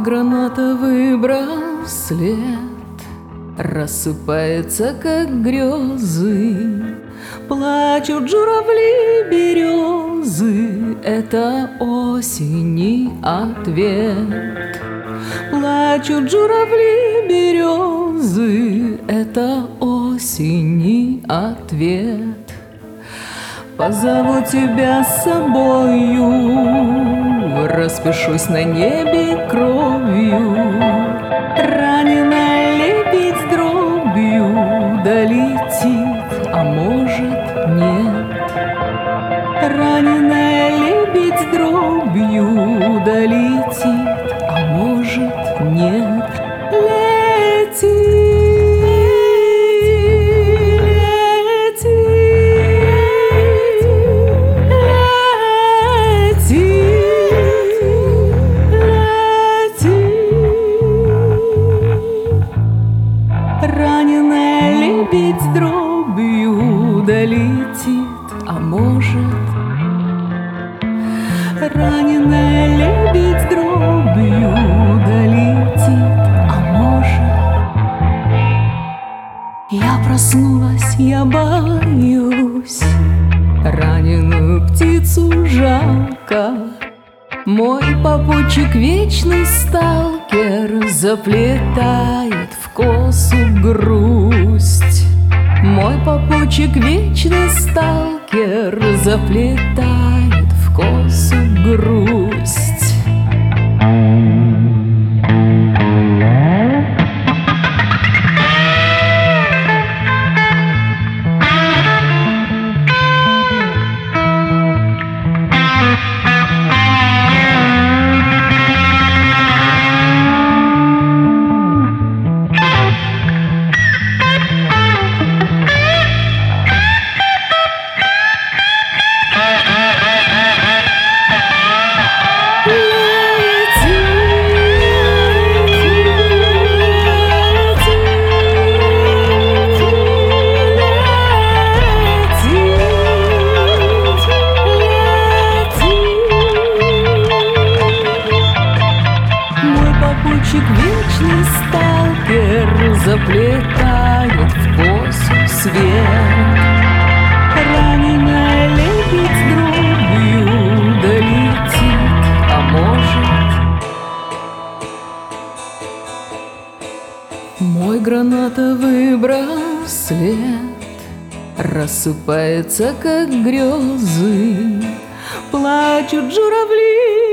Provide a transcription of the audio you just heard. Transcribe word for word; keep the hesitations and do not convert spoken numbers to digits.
гранатовый браслет рассыпается, как грезы. Плачут журавли, березы, это осени ответ. Плачут журавли, березы, это осени ответ. Позову тебя с собою, распишусь на небе кровью. Раненая лебедь с дробью долетит, а может нет. Раненая лебедь с дробью долетит, а может нет. Лети. Раненая лебедь с дробью долетит, а может. Раненая лебедь с дробью долетит, а может. Я проснулась, я боюсь, раненую птицу жалко. Мой попутчик, вечный сталкер, заплетает в косу грусть. Мой попутчик, вечный сталкер, заплетает в косу грусть. Попутчик, вечный сталкер, заплетает в косу свет. Раненая лебедь с дробью долетит, а может. Мой гранатовый браслет рассыпается, как грезы. Плачут журавли,